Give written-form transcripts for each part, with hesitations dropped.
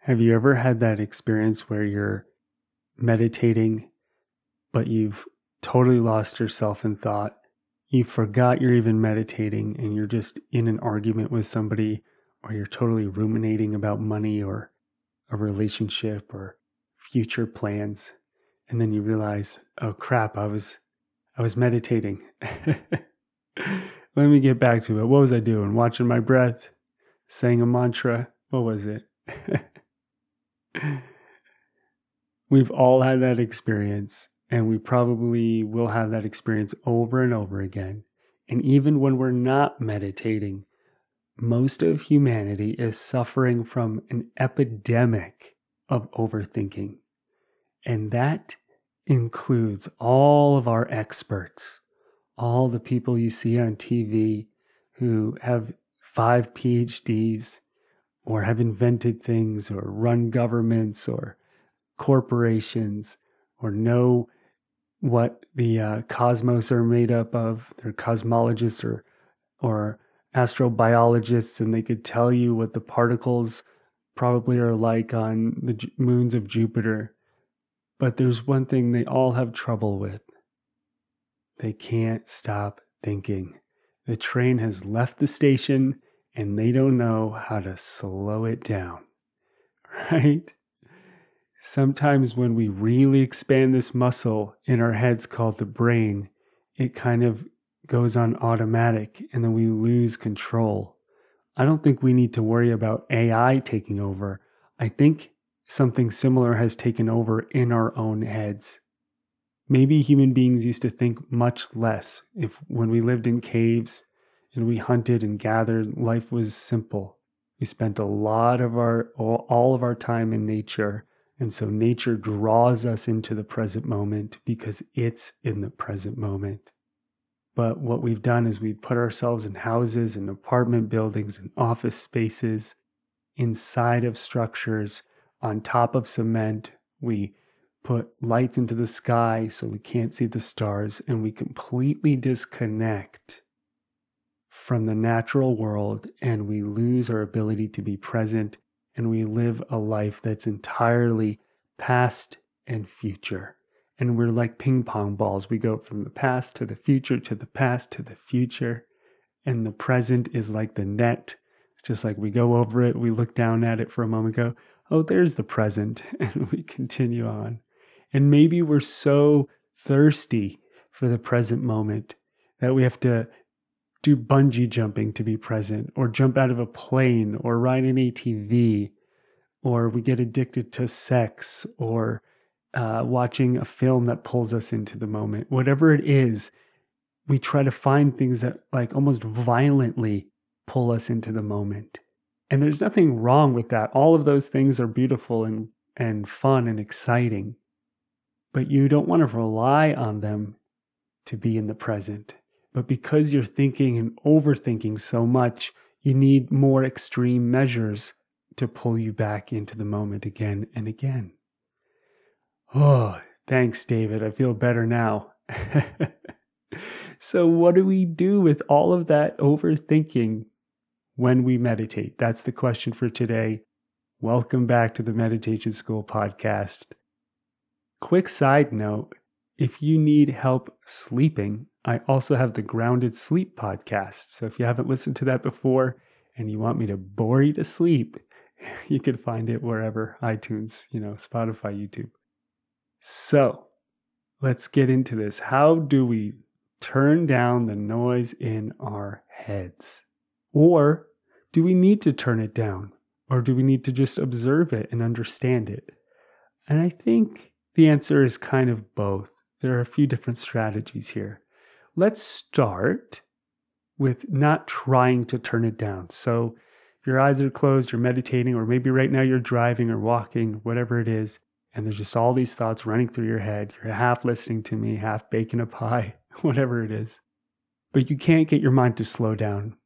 Have you ever had that experience where you're meditating, but you've totally lost yourself in thought? You forgot you're even meditating and you're just in an argument with somebody, or you're totally ruminating about money or a relationship or future plans. And then you realize, oh crap, I was meditating. Let me get back to it. What was I doing? Watching my breath, saying a mantra. What was it? We've all had that experience, and we probably will have that experience over and over again. And even when we're not meditating, most of humanity is suffering from an epidemic of overthinking. And that includes all of our experts, all the people you see on TV who have 5 PhDs or have invented things or run governments or corporations or know what the cosmos are made up of. They're cosmologists or astrobiologists, and they could tell you what the particles probably are like on the moons of Jupiter. But there's one thing they all have trouble with. They can't stop thinking. The train has left the station and they don't know how to slow it down, right? Sometimes when we really expand this muscle in our heads called the brain, it kind of goes on automatic and then we lose control. I don't think we need to worry about AI taking over. I think something similar has taken over in our own heads. Maybe human beings used to think much less. When we lived in caves and we hunted and gathered, life was simple. We spent all of our time in nature. And so nature draws us into the present moment because it's in the present moment. But what we've done is we've put ourselves in houses and apartment buildings and office spaces, inside of structures, on top of cement. We put lights into the sky so we can't see the stars, and we completely disconnect from the natural world, and we lose our ability to be present, and we live a life that's entirely past and future. And we're like ping pong balls. We go from the past to the future, to the past to the future. And the present is like the net. It's just like we go over it, we look down at it for a moment, go, oh, there's the present. And we continue on. And maybe we're so thirsty for the present moment that we have to do bungee jumping to be present, or jump out of a plane, or ride an ATV, or we get addicted to sex, or watching a film that pulls us into the moment. Whatever it is, we try to find things that like almost violently pull us into the moment. And there's nothing wrong with that. All of those things are beautiful and fun and exciting. But you don't want to rely on them to be in the present. But because you're thinking and overthinking so much, you need more extreme measures to pull you back into the moment again and again. Oh, thanks, David. I feel better now. So what do we do with all of that overthinking when we meditate? That's the question for today. Welcome back to the Meditation School podcast. Quick side note, if you need help sleeping, I also have the Grounded Sleep podcast. So if you haven't listened to that before and you want me to bore you to sleep, you can find it wherever, iTunes, Spotify, YouTube. So let's get into this. How do we turn down the noise in our heads? Or do we need to turn it down? Or do we need to just observe it and understand it? And I think the answer is kind of both. There are a few different strategies here. Let's start with not trying to turn it down. So if your eyes are closed, you're meditating, or maybe right now you're driving or walking, whatever it is, and there's just all these thoughts running through your head. You're half listening to me, half baking a pie, whatever it is. But you can't get your mind to slow down.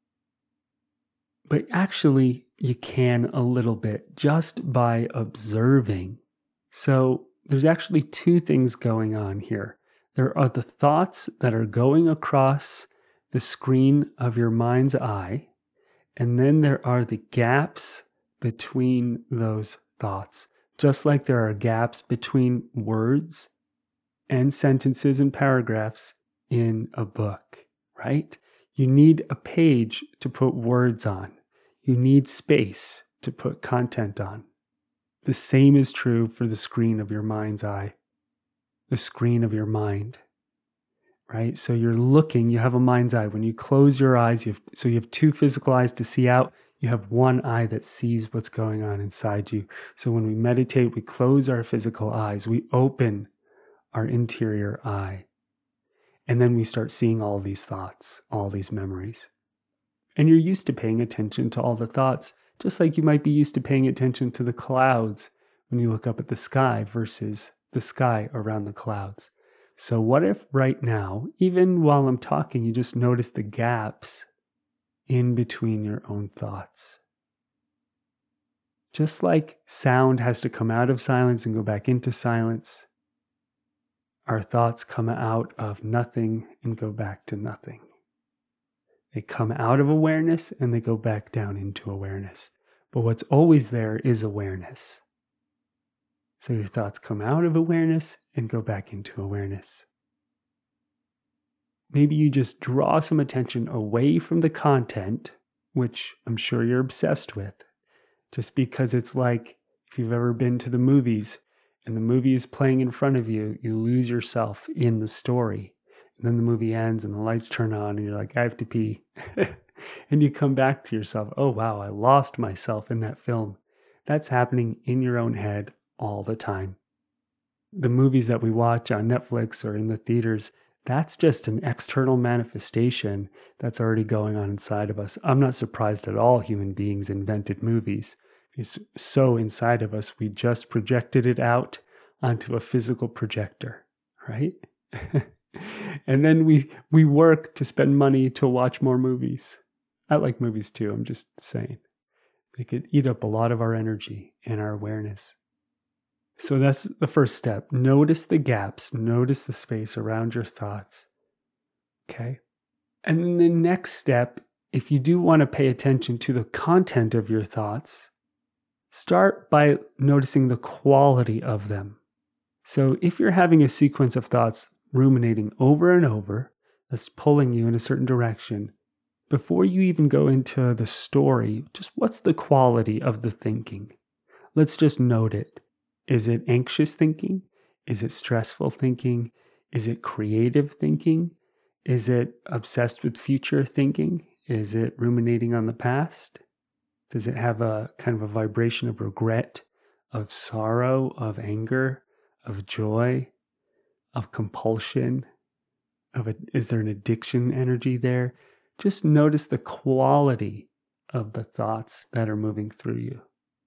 But actually, you can a little bit just by observing. So there's actually 2 things going on here. There are the thoughts that are going across the screen of your mind's eye, and then there are the gaps between those thoughts. Just like there are gaps between words and sentences and paragraphs in a book, right? You need a page to put words on. You need space to put content on. The same is true for the screen of your mind's eye, the screen of your mind, right? So you're looking, you have a mind's eye. When you close your eyes, you have two physical eyes to see out. You have one eye that sees what's going on inside you. So when we meditate, we close our physical eyes. We open our interior eye. And then we start seeing all these thoughts, all these memories. And you're used to paying attention to all the thoughts, just like you might be used to paying attention to the clouds when you look up at the sky versus the sky around the clouds. So what if right now, even while I'm talking, you just notice the gaps in between your own thoughts? Just like sound has to come out of silence and go back into silence, our thoughts come out of nothing and go back to nothing. They come out of awareness and they go back down into awareness. But what's always there is awareness. So your thoughts come out of awareness and go back into awareness. Maybe you just draw some attention away from the content, which I'm sure you're obsessed with, just because it's like if you've ever been to the movies and the movie is playing in front of you, you lose yourself in the story. And then the movie ends and the lights turn on and you're like, I have to pee. And you come back to yourself, oh wow, I lost myself in that film. That's happening in your own head all the time. The movies that we watch on Netflix or in the theaters, that's just an external manifestation that's already going on inside of us. I'm not surprised at all human beings invented movies. It's so inside of us, we just projected it out onto a physical projector, right? And then we work to spend money to watch more movies. I like movies too, I'm just saying. They could eat up a lot of our energy and our awareness. So that's the first step. Notice the gaps, notice the space around your thoughts. Okay? And then the next step, if you do want to pay attention to the content of your thoughts, start by noticing the quality of them. So if you're having a sequence of thoughts ruminating over and over, that's pulling you in a certain direction, before you even go into the story, just what's the quality of the thinking? Let's just note it. Is it anxious thinking? Is it stressful thinking? Is it creative thinking? Is it obsessed with future thinking? Is it ruminating on the past? Does it have a kind of a vibration of regret, of sorrow, of anger, of joy, of compulsion? Is there an addiction energy there? Just notice the quality of the thoughts that are moving through you.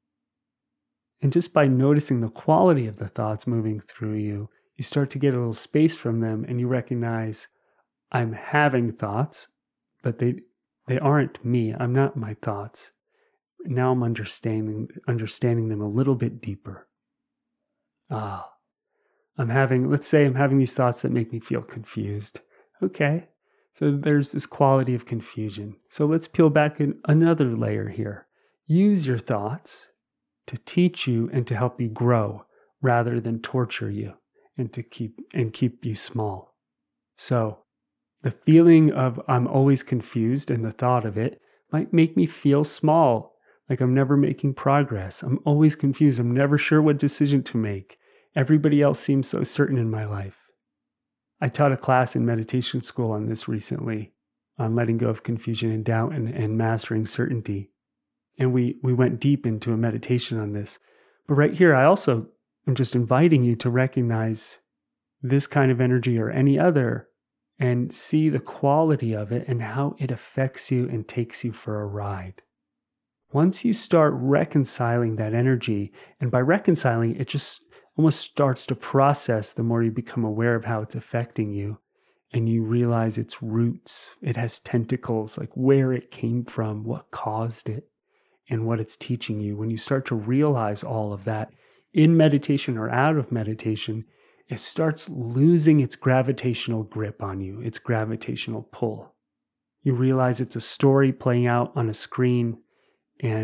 And just by noticing the quality of the thoughts moving through you, you start to get a little space from them and you recognize, I'm having thoughts, but they aren't me. I'm not my thoughts. Now I'm understanding them a little bit deeper. Let's say I'm having these thoughts that make me feel confused. Okay, so there's this quality of confusion. So let's peel back another layer here. Use your thoughts to teach you and to help you grow rather than torture you and to keep you small. So the feeling of I'm always confused and the thought of it might make me feel small, like I'm never making progress. I'm always confused. I'm never sure what decision to make. Everybody else seems so certain in my life. I taught a class in meditation school on this recently, on letting go of confusion and doubt and mastering certainty. And we went deep into a meditation on this. But right here, I also am just inviting you to recognize this kind of energy or any other and see the quality of it and how it affects you and takes you for a ride. Once you start reconciling that energy, and by reconciling, it just almost starts to process the more you become aware of how it's affecting you and you realize its roots. It has tentacles, like where it came from, what caused it, and what it's teaching you. When you start to realize all of that in meditation or out of meditation, it starts losing its gravitational grip on you, its gravitational pull. You realize it's a story playing out on a screen and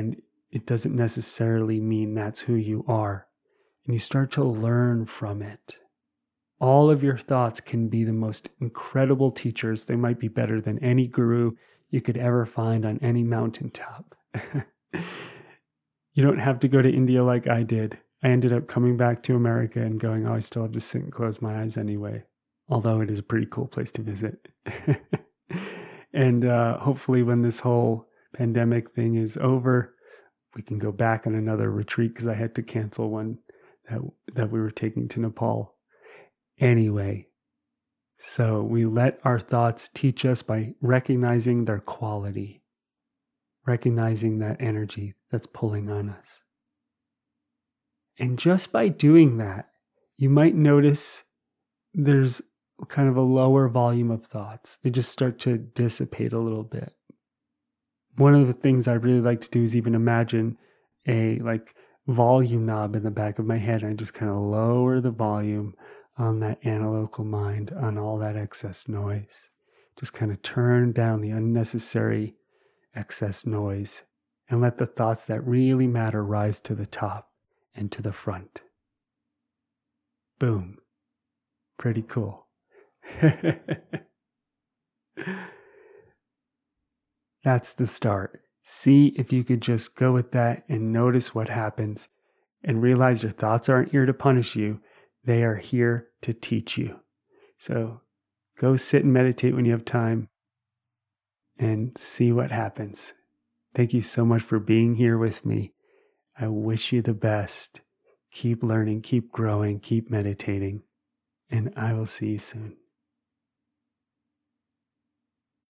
it doesn't necessarily mean that's who you are. And you start to learn from it. All of your thoughts can be the most incredible teachers. They might be better than any guru you could ever find on any mountaintop. You don't have to go to India like I did. I ended up coming back to America and going, oh, I still have to sit and close my eyes anyway. Although it is a pretty cool place to visit. And hopefully when this whole pandemic thing is over, we can go back on another retreat, because I had to cancel one that we were taking to Nepal. Anyway, so we let our thoughts teach us by recognizing their quality, recognizing that energy that's pulling on us. And just by doing that, you might notice there's kind of a lower volume of thoughts. They just start to dissipate a little bit. One of the things I really like to do is even imagine a volume knob in the back of my head. I just kind of lower the volume on that analytical mind, on all that excess noise. Just kind of turn down the unnecessary excess noise and let the thoughts that really matter rise to the top and to the front. Boom. Pretty cool. That's the start. See if you could just go with that and notice what happens, and realize your thoughts aren't here to punish you. They are here to teach you. So go sit and meditate when you have time and see what happens. Thank you so much for being here with me. I wish you the best. Keep learning, keep growing, keep meditating, and I will see you soon.